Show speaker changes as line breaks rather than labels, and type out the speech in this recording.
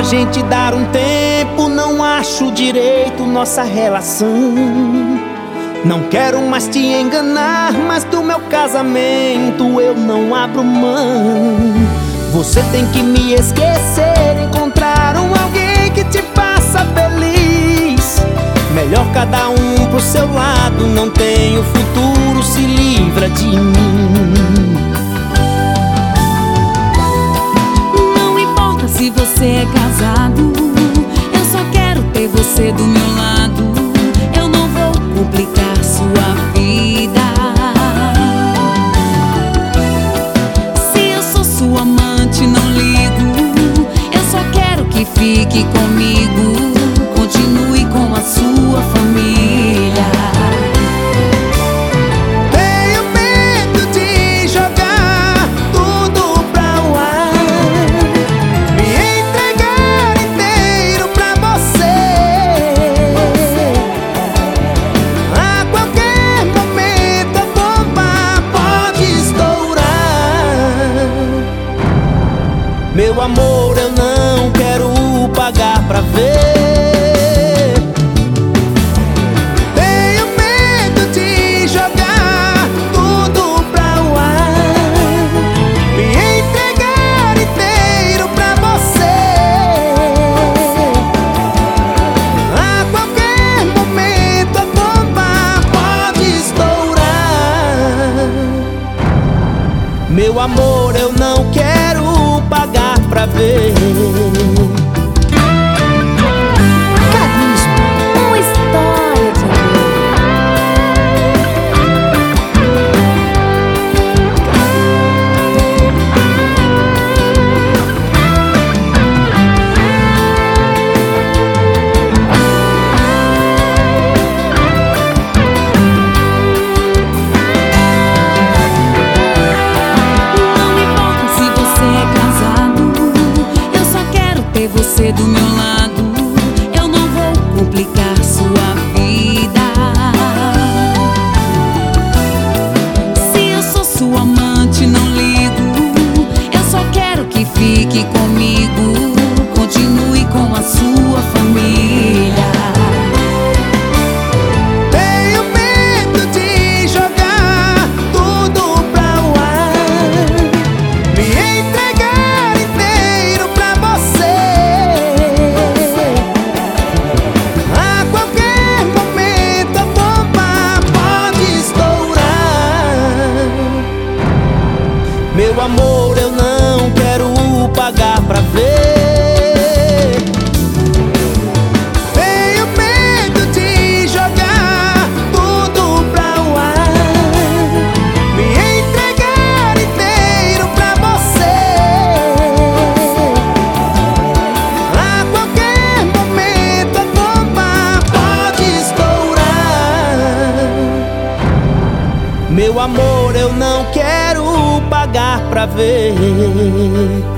gente dar um tempo, não acho direito nossa relação. Não quero mais te enganar, mas do meu casamento eu não abro mão. Você tem que me esquecer, encontrar alguém que te faça feliz. Melhor cada um pro seu lado, não tenho futuro, se livra de mim.
Não importa se você é casado, eu só quero ter você do meu lado. Eu não vou complicar sua vida. Se eu sou sua amante, não ligo. Eu só quero que fique comigo, continue com a sua família.
Tenho medo de jogar tudo pra o ar, me entregar inteiro pra você. A qualquer momento a bomba pode estourar. Meu amor, eu não quero pagar pra ver. Meu amor, eu não quero pagar pra ver.
Carisma, uma história de
você do meu lado, eu não vou complicar sua vida. Se eu sou sua amante, não ligo. Eu só quero que fique comigo, continue com a sua família.
Tenho medo de jogar tudo pra o ar, me entregar inteiro pra você. Meu amor, eu não quero pagar pra ver. Tenho medo de jogar tudo pra o ar, me entregar inteiro pra você. A qualquer momento a bomba pode estourar. Meu amor, eu não quero pagar pra ver.